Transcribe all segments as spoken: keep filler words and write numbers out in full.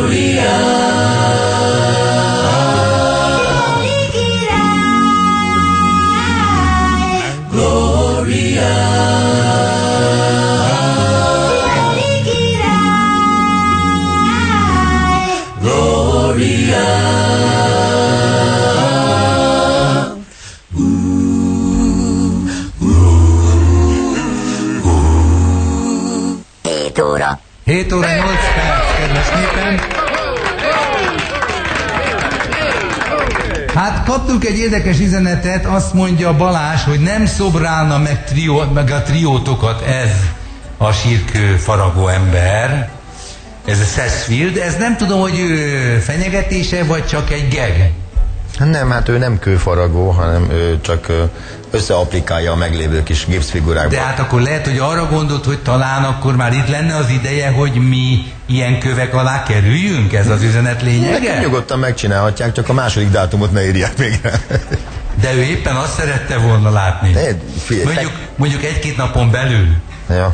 hét óra nyolc perc, kedves népem. Hát kaptunk egy érdekes üzenetet, azt mondja Balázs, hogy nem szobrálna meg, trió, meg a triótokat ez a sírkő faragó ember. Ez a Sarsfield, ez nem tudom, hogy ő fenyegetése, vagy csak egy gag. Nem, hát ő nem kőfaragó, hanem ő csak összeapplikálja a meglévő kis gipszfigurákba. De hát akkor lehet, hogy arra gondolt, hogy talán akkor már itt lenne az ideje, hogy mi ilyen kövek alá kerüljünk? Ez az üzenet lényege? Nekem nyugodtan megcsinálhatják, csak a második dátumot ne írják végre. De ő éppen azt szerette volna látni. De, figyelj, mondjuk, mondjuk egy-két napon belül. Ja.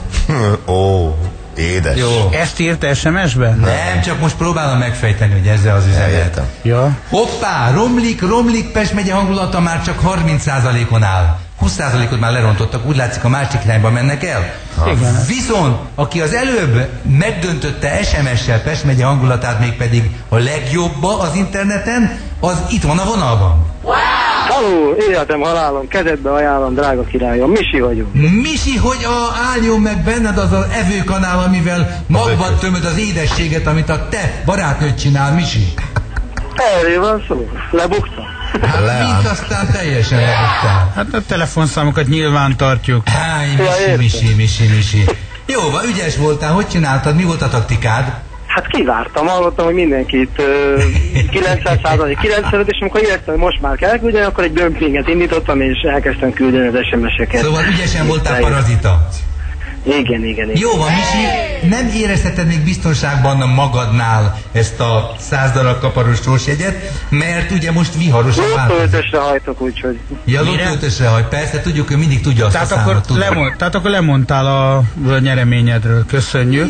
Ó, édes. Jó. Ezt írt es em es-ben? Nem, csak most próbálom megfejteni, hogy ezzel az üzenet. Ja. Hoppá, romlik, romlik, Pest megye hangulata már csak harminc százalékon áll. húsz százalékot már lerontottak, úgy látszik a másik irányba mennek el. Igen. Viszont, aki az előbb megdöntötte es em es-sel Pest megye hangulatát, mégpedig a legjobba az interneten, az itt van a vonalban. Wow! Halló, életem, halálom, kezedbe ajánlom, drága királyom, Misi vagyok. Misi, hogy a, álljon meg benned az az evőkanál, amivel magba tömöd az édességet, amit a te barátnőd csinál, Misi. Erről van szó, lebuktam. Hát mint aztán teljesen lebuktál. Hát a telefonszámokat nyilván tartjuk. Háj, Misi, Misi, Misi, Misi. Jó, van, ügyes voltál, hogy csináltad, mi volt a taktikád? Hát kivártam, hallottam, hogy mindenkit uh, kilencven százalék, kilencvenöt, és amikor éreztem, hogy most már kell küldeni, akkor egy dömpinget indítottam, és elkezdtem küldeni az es em es-eket. Szóval ügyesen voltál parazita. Igen, igen, igen. Jó van, Misi, nem érezheted még biztonságban magadnál ezt a száz darab kaparós sorsjegyet, mert ugye most viharosan változik. Lottó-ötösre hajtok, úgyhogy... Ja, lottó-ötösre hajt, persze, tudjuk, hogy mindig tudja azt tehát a akkor számot. lemond, tehát akkor lemondtál a, a nyereményedről. Köszönjük.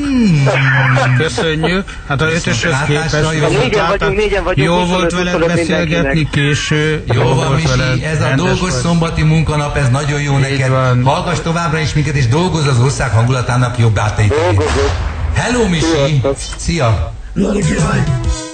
Hmm. Köszönjük. Hát a ötöshöz képest jó, négyen vagyunk, négyen vagyunk, jó volt veled beszélgetni késő. Jó, jó van, Misi, ez a dolgos vagy. Szombati munkanap, ez nagyon jó így neked. Van. Hallgass továbbra is minket, és dolgozz az ország hangulatának jobb áttételét. Hello, Misi! Szia!